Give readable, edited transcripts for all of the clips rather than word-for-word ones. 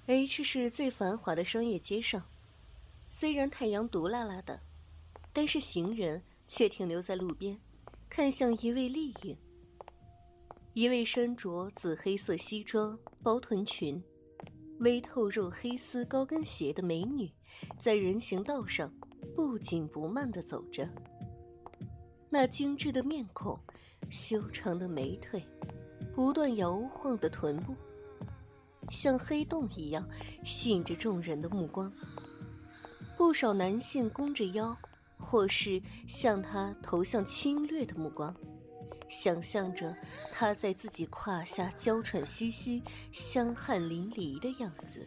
H 市最繁华的商业街上，虽然太阳毒辣辣的，但是行人却停留在路边，看向一位丽影。一位身着紫黑色西装、包臀裙、微透肉黑丝高跟鞋的美女，在人行道上不紧不慢地走着。那精致的面孔，修长的美腿，不断摇晃的臀部，像黑洞一样吸引着众人的目光。不少男性弓着腰，或是向他投向侵略的目光，想象着他在自己胯下娇喘吁吁、香汗淋漓的样子。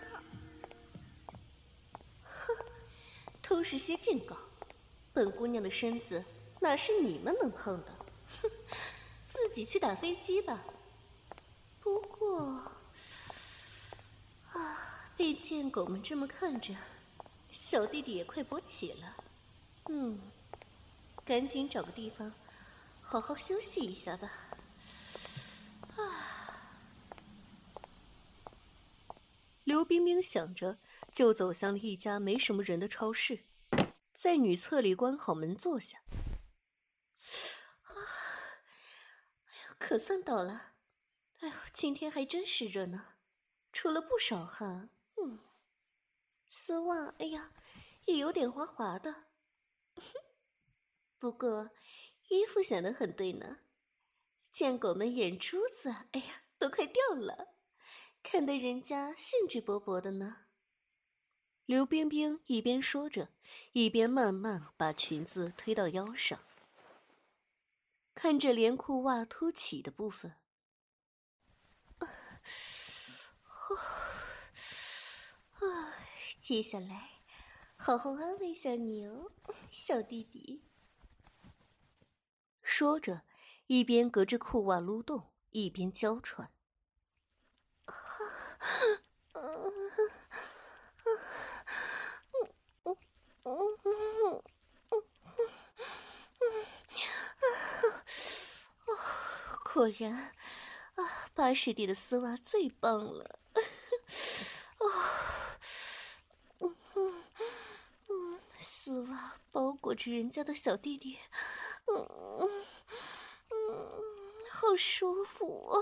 哼，都是些贱狗，本姑娘的身子哪是你们能碰的？哼，自己去打飞机吧。不过，被贱狗们这么看着，小弟弟也快勃起了。赶紧找个地方好好休息一下吧。刘冰冰想着，就走向了一家没什么人的超市，在女厕里关好门坐下。可算到了。哎呦，今天还真是热呢，出了不少汗。丝袜，哎呀，也有点滑滑的。不过，衣服显得很对呢。贱狗们眼珠子，哎呀，都快掉了，看得人家兴致勃勃的呢。刘冰冰一边说着，一边慢慢把裙子推到腰上，看着连裤袜凸起的部分。接下来，好好安慰下你哦，小弟弟。说着，一边隔着裤袜撸动，一边娇喘。果然，巴士底的丝袜最棒了。丝袜包裹着人家的小弟弟，好舒服啊！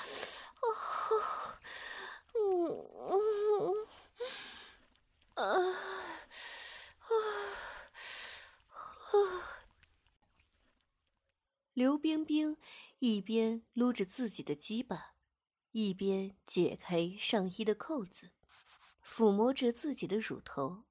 刘冰冰一边撸着自己的鸡巴，一边解开上衣的扣子，抚摸着自己的乳头。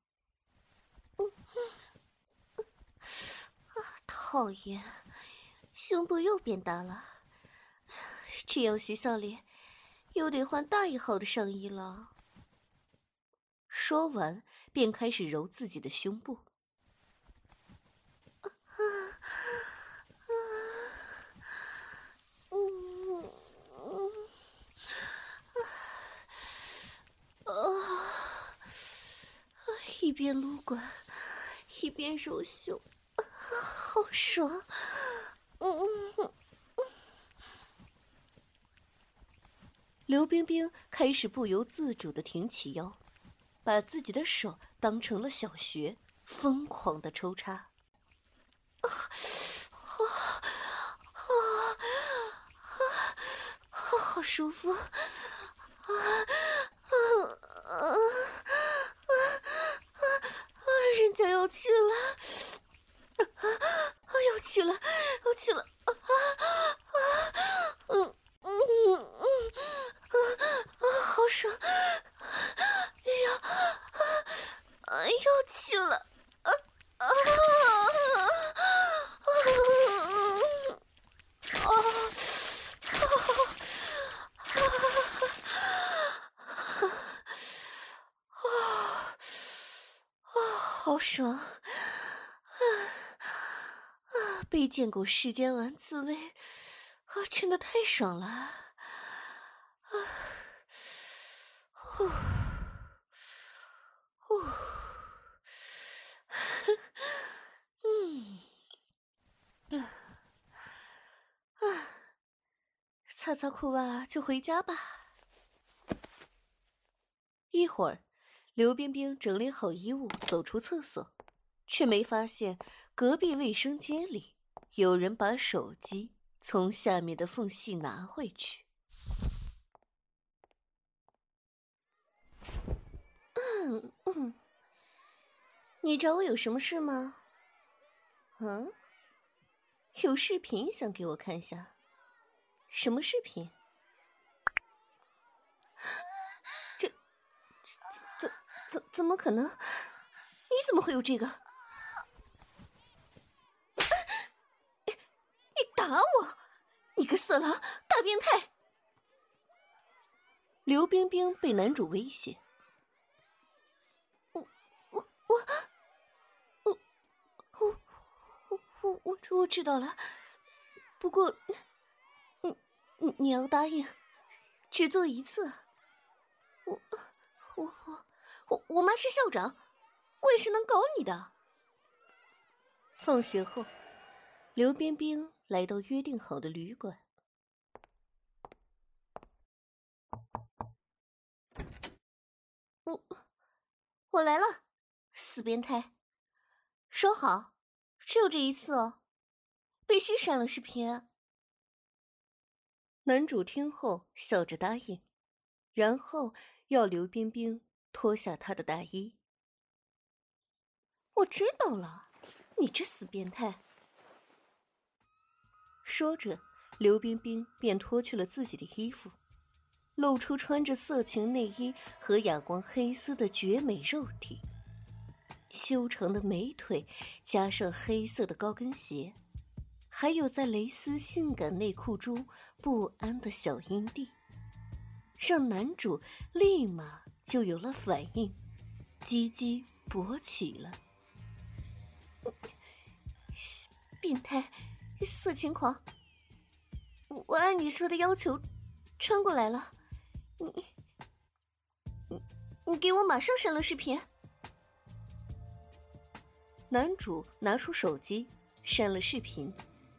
讨厌，胸部又变大了，这样学校里又得换大一号的上衣了。说完，便开始揉自己的胸部。一边撸管，一边揉胸，好爽。刘冰冰开始不由自主地挺起腰，把自己的手当成了小穴，疯狂地抽插。好舒服！人家要去了！要去了！要去了！好爽！要去了！好爽！被贱狗世间完滋味，真的太爽了！擦擦裤袜就回家吧。 一会儿，刘冰冰整理好衣物走出厕所，却没发现隔壁卫生间里有人把手机从下面的缝隙拿回去。你找我有什么事吗？有视频想给我看一下？什么视频？怎么可能？你怎么会有这个？你打我！你个色狼，大变态！刘冰冰被男主威胁。我知道了，不过，你要答应，只做一次。我妈是校长，我也是能搞你的。放学后，刘冰冰来到约定好的旅馆。我来了，死变态！说好，只有这一次哦，必须删了视频。男主听后笑着答应，然后要刘冰冰脱下他的大衣。我知道了，你这死变态！说着，刘冰冰便脱去了自己的衣服，露出穿着色情内衣和哑光黑丝的绝美肉体，修长的美腿加上黑色的高跟鞋，还有在蕾丝性感内裤中不安的小阴蒂，让男主立马就有了反应，鸡鸡勃起了。变态，色情狂！我按你说的要求穿过来了，你给我马上删了视频。男主拿出手机删了视频。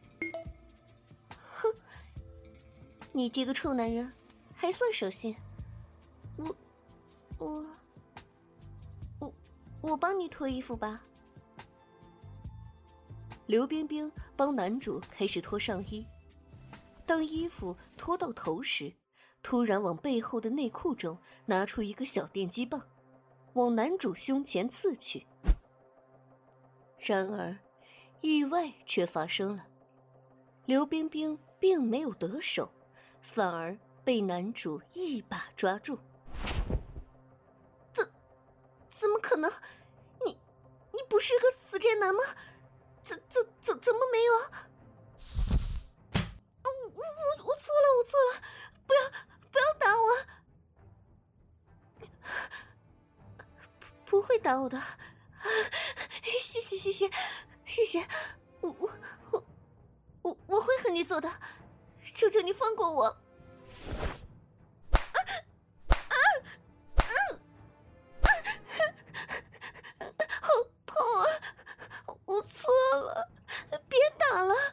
哼，你这个臭男人还算守信。我帮你脱衣服吧。刘冰冰帮男主开始脱上衣，当衣服脱到头时，突然往背后的内裤中拿出一个小电击棒，往男主胸前刺去。然而，意外却发生了，刘冰冰并没有得手，反而被男主一把抓住。怎么可能？你不是个死宅男吗？怎么没有？我错了，不要打我！不会打我的，谢谢，我会和你做的，求求你放过我！好痛啊！我错了，别打了。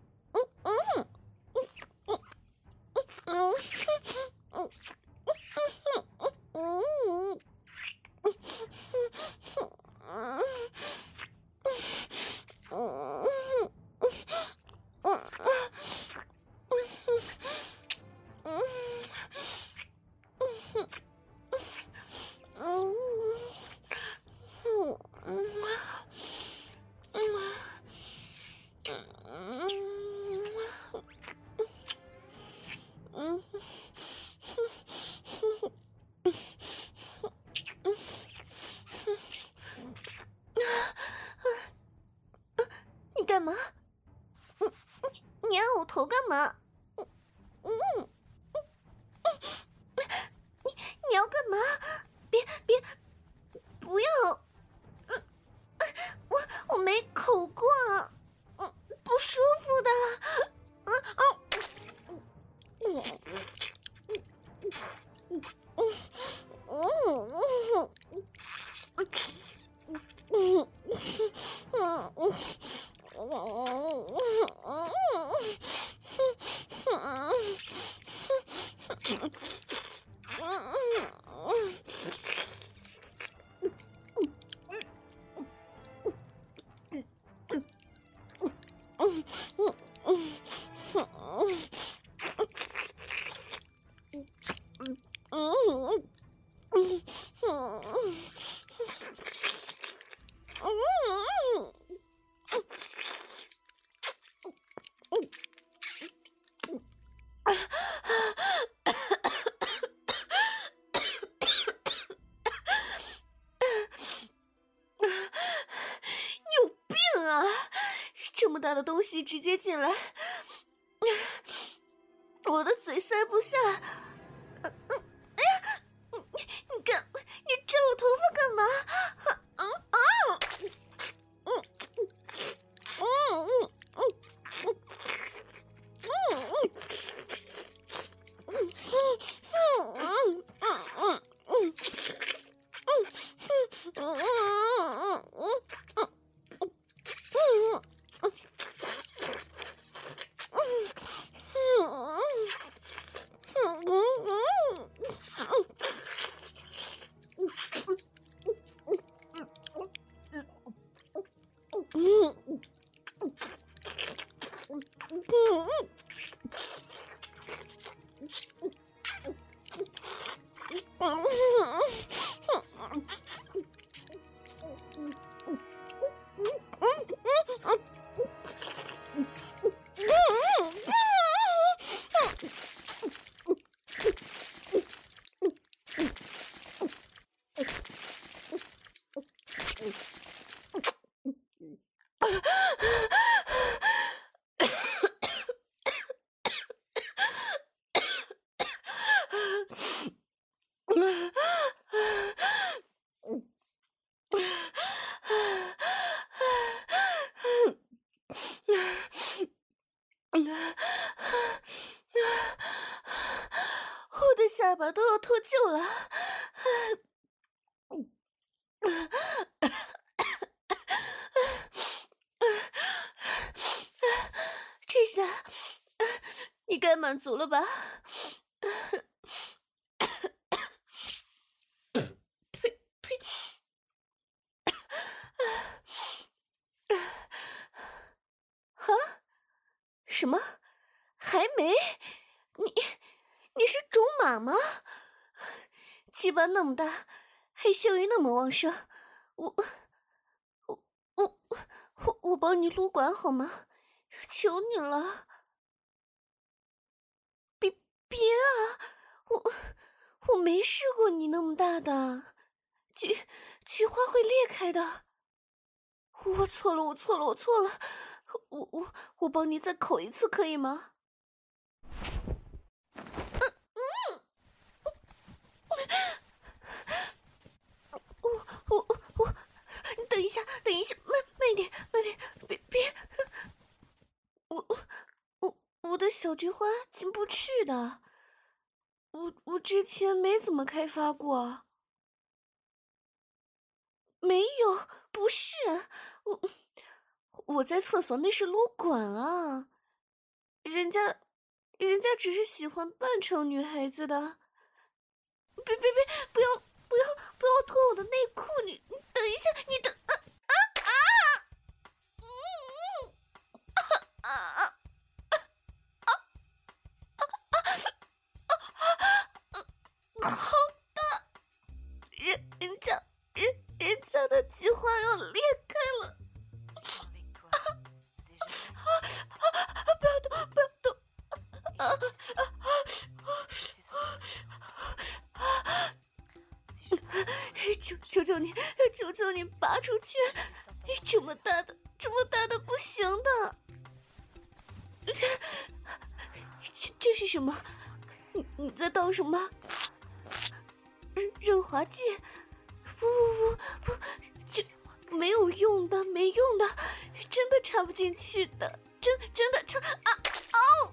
你干嘛？你按我头干嘛？你要干嘛？别，不要！我没口过，不舒服的。 这么大的东西直接进来，我的嘴塞不下。哎呀，你干，你拽我头发干嘛？我的下巴都要脱臼了。这下你该满足了吧？什么？还没？你是种马吗？鸡巴那么大，还性欲那么旺盛，我帮你撸管好吗？求你了！别啊！我没试过你那么大的，菊花会裂开的。我错了！我帮你再口一次可以吗？你等一下，慢一点，别，我的小菊花进不去的，我之前没怎么开发过。没有，不是，我在厕所那是撸管啊，人家只是喜欢扮成女孩子的。别，不要脱我的内裤！你等一下，你等好大，人家的菊花要裂开了。不要动！求求你拔出去！这么大的不行的。这是什么？你在倒什么？润滑剂？不，这没有用的，真的插不进去的，真的插啊！哦！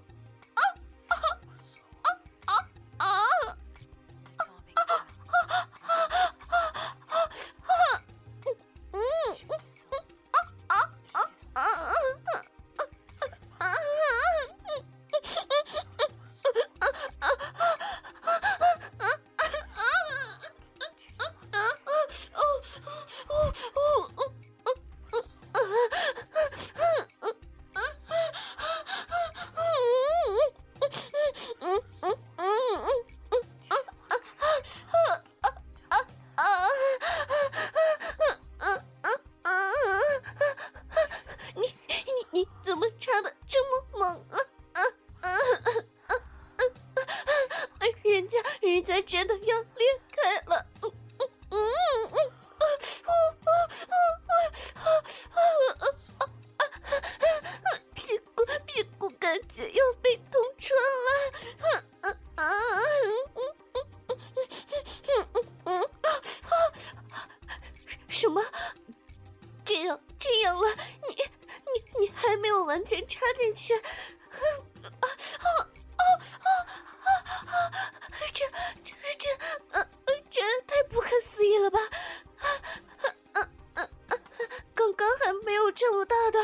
真的要裂开了。屁股感觉要被捅穿了。什么？这样了，你还没有完全插进去。这太不可思议了吧！刚刚还没有这么大的。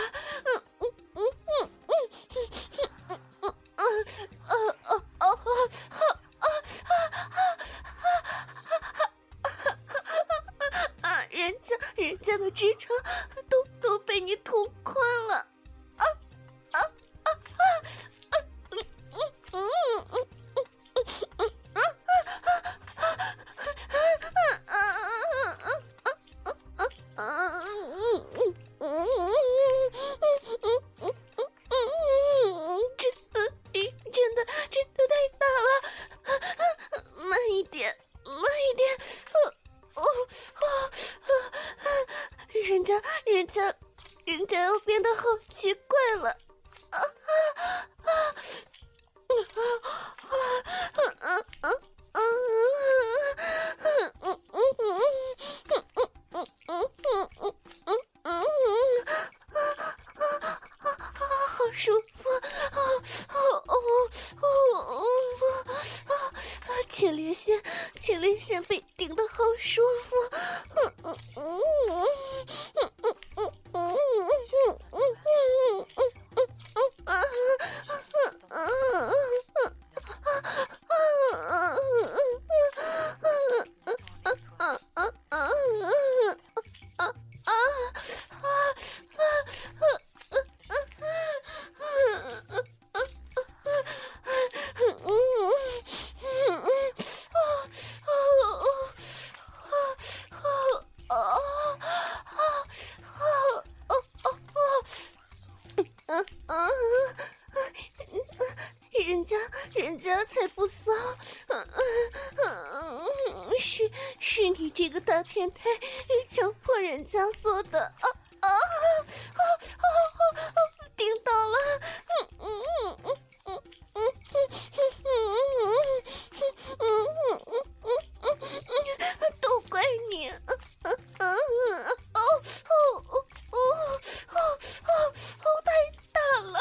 人家的直肠都被你捅宽了。真的太大了，慢一点。人家要变得好奇怪了。好舒服。前列腺被顶得好舒服。人家才不骚。是你这个大变态强迫人家做的。顶到了。都怪你。太大了。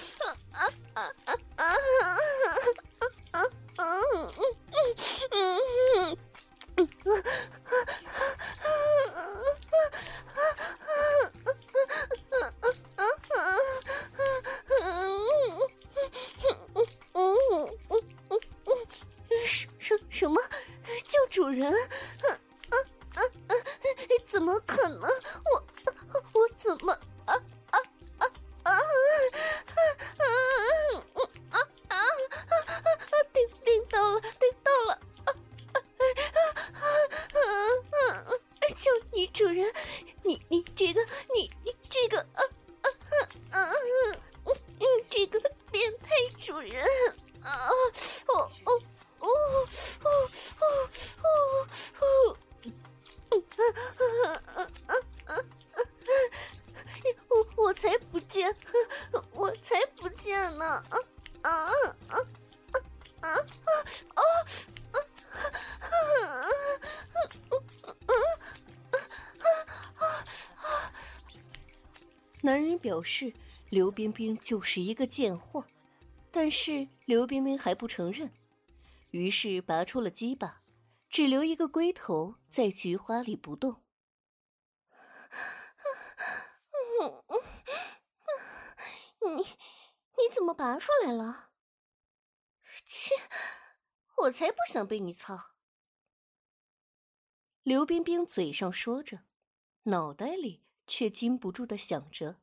什么？叫主人？怎么可能？我怎么？顶到了！求你主人，你这个这个变态主人。我才不见呢！男人表示刘冰冰就是一个贱货，但是刘冰冰还不承认，于是拔出了鸡巴，只留一个龟头在菊花里不动。你怎么拔出来了？切，我才不想被你操。刘冰冰嘴上说着，脑袋里却禁不住地想着：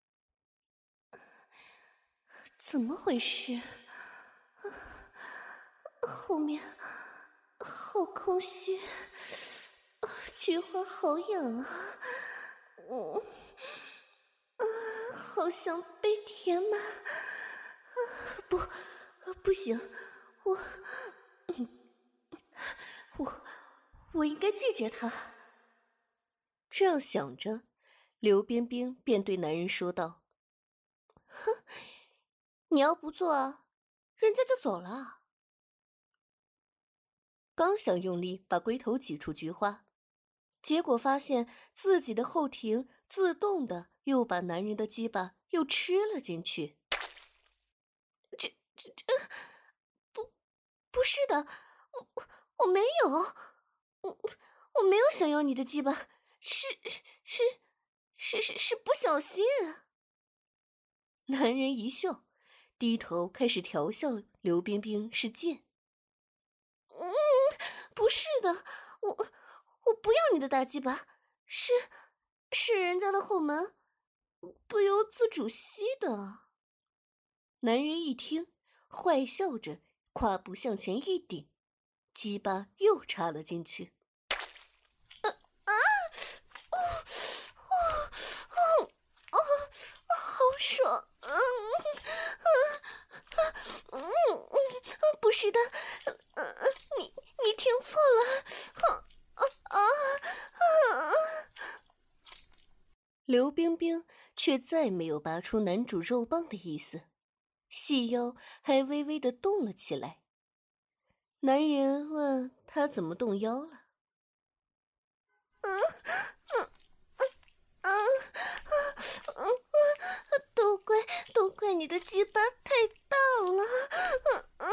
怎么回事？后面好空虚，菊花好痒啊！好想被填满。不行， 我应该拒绝他。这样想着，刘冰冰便对男人说道：“哼，你要不做，人家就走了。”刚想用力把龟头挤出菊花，结果发现自己的后庭自动的又把男人的鸡巴又吃了进去。这不是的，我没有，我没有想要你的鸡巴，是不小心。男人一笑，低头开始调笑刘冰冰是贱。不是的，我不要你的大鸡巴，是人家的后门，不由自主吸的。男人一听，坏笑着，胯部向前一顶，鸡巴又插了进去。好爽！不是的，你听错了。刘冰冰却再没有拔出男主肉棒的意思，细腰还微微的动了起来。男人问他怎么动腰了。都怪你的鸡巴太大了，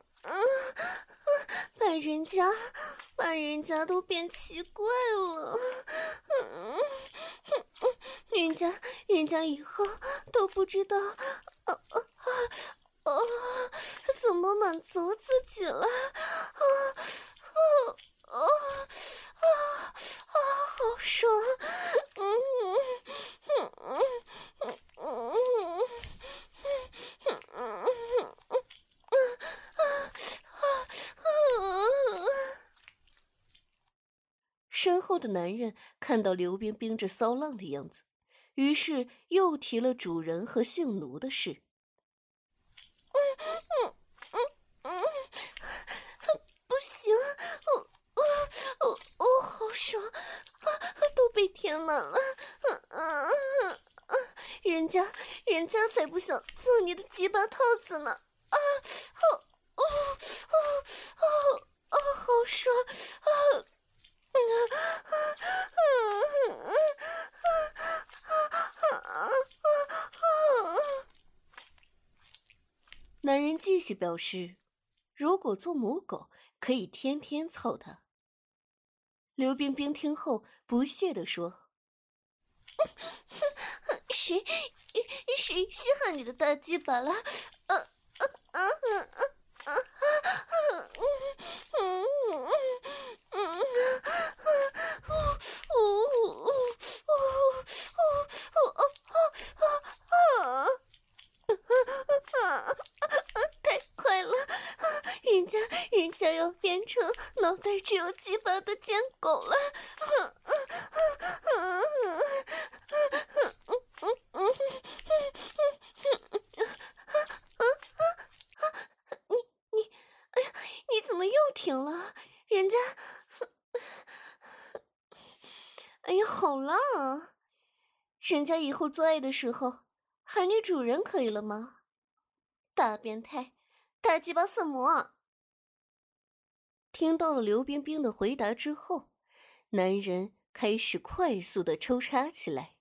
把人家都变奇怪了，人家以后都不知道怎么满足自己了，好爽，身后的男人看到刘冰冰这骚浪的样子，于是又提了主人和性奴的事。不行，好爽，都被填满了。人家才不想做你的鸡巴套子呢。好爽。男人继续表示，如果做母狗，可以天天操他。刘冰冰听后不屑地说：“谁稀罕你的大鸡巴了？太快了，人家要变成脑袋只有鸡巴的贱狗了。哎呀，你怎么又停了？人家，哎呀，好啦，人家以后做爱的时候喊你主人可以了吗？大变态，大鸡巴色魔！听到了刘冰冰的回答之后，男人开始快速的抽插起来。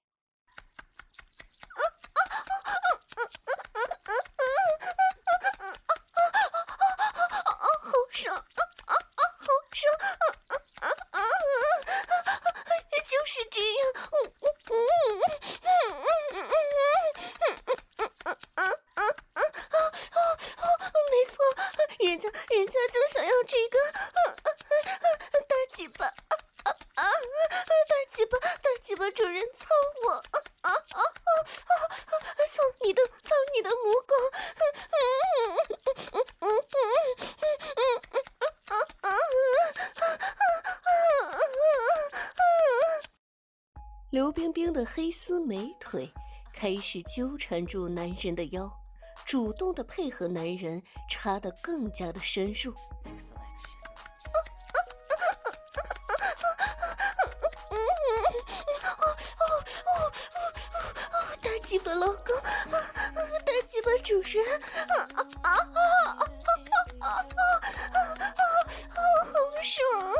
好爽！好爽！就是这样。没错，人家就想要这个大鸡巴大鸡巴主人操我操你的母狗。刘冰冰的黑丝美腿开始纠缠住男人的腰，主动的配合男人插得更加的深入。 老公，大鸡巴主人，好爽！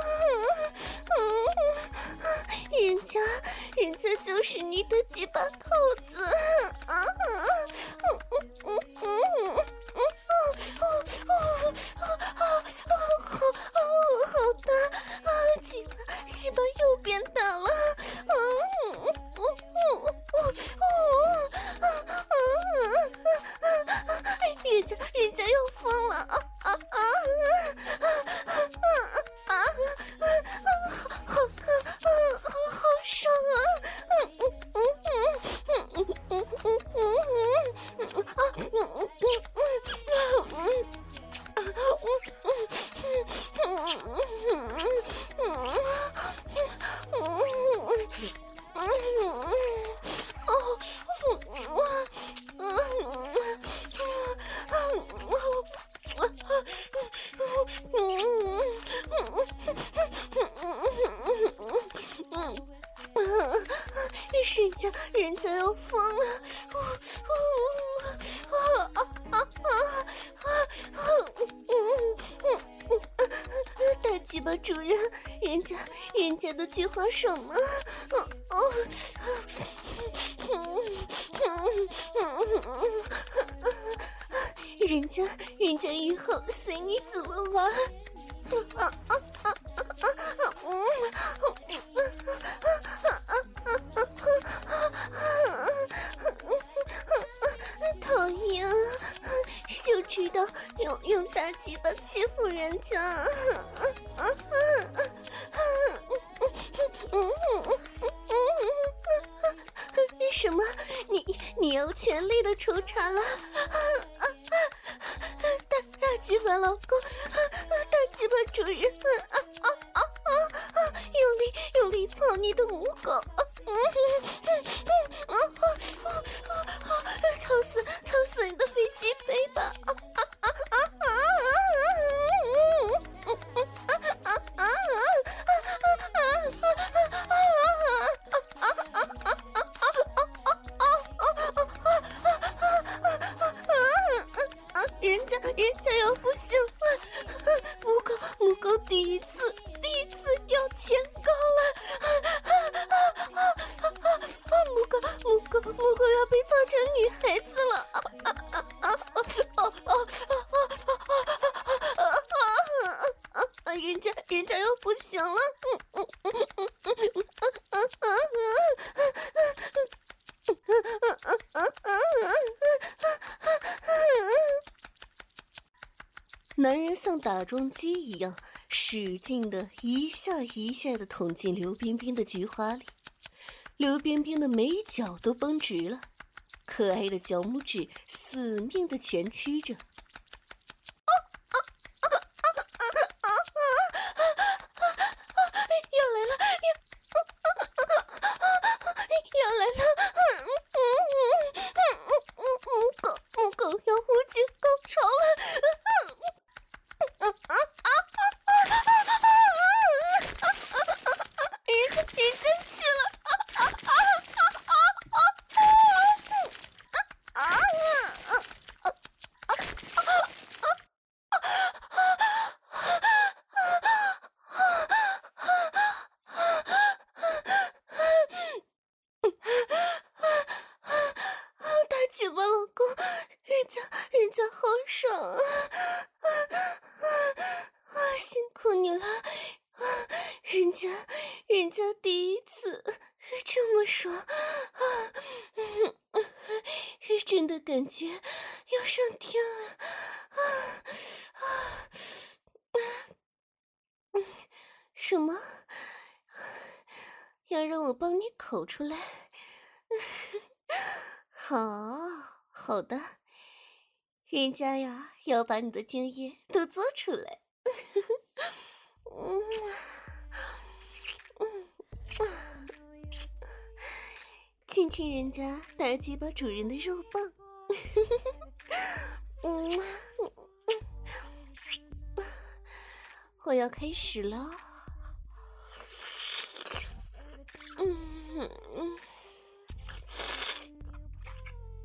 人家就是你的鸡巴头子啊！好大啊！鸡巴又变大了！人家要疯了啊！好爽啊！人家要疯了！大鸡巴主人，人家都菊花爽了！人家以后随你怎么玩！讨厌，就知道用大鸡巴欺负人家。什么？你要全力的抽查了？大鸡巴老公，大鸡巴主人，用力操你的母狗！操死你的飞机杯吧！人家要不行了，母狗第一次要前高了，母狗要被操成女孩子了，人家又不行了，男人像打桩机一样使劲的一下一下的捅进刘冰冰的菊花里，刘冰冰的眉角都绷直了，可爱的脚拇指死命的蜷曲着。要来了！母狗要无尽高潮了！人家去了！大鸡巴老公，人家好爽啊！辛苦你了，人家第一次这么爽，真的感觉要上天了！什么？要让我帮你口出来？好的，人家呀要把你的精液都做出来。亲亲人家大鸡巴主人的肉棒。我要开始了。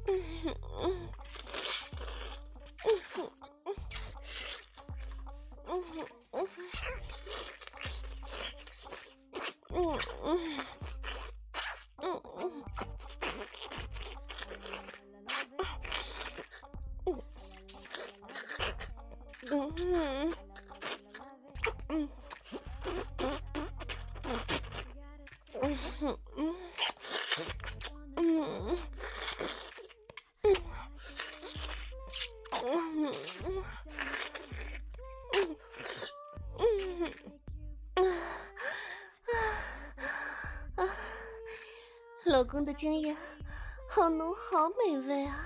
老公的精液好浓好美味啊！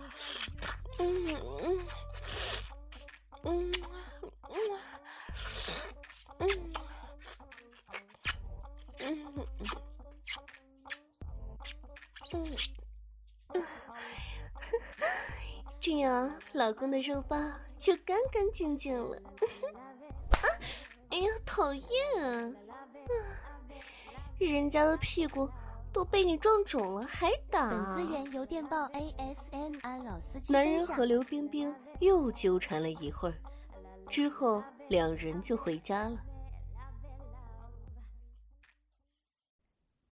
这样老公的肉棒就干干净净了。哎呀，讨厌啊！人家的屁股都被你撞肿了还打。 本资源由电报 ASMR 老司机。 男人和刘冰冰又纠缠了一会儿，之后两人就回家了。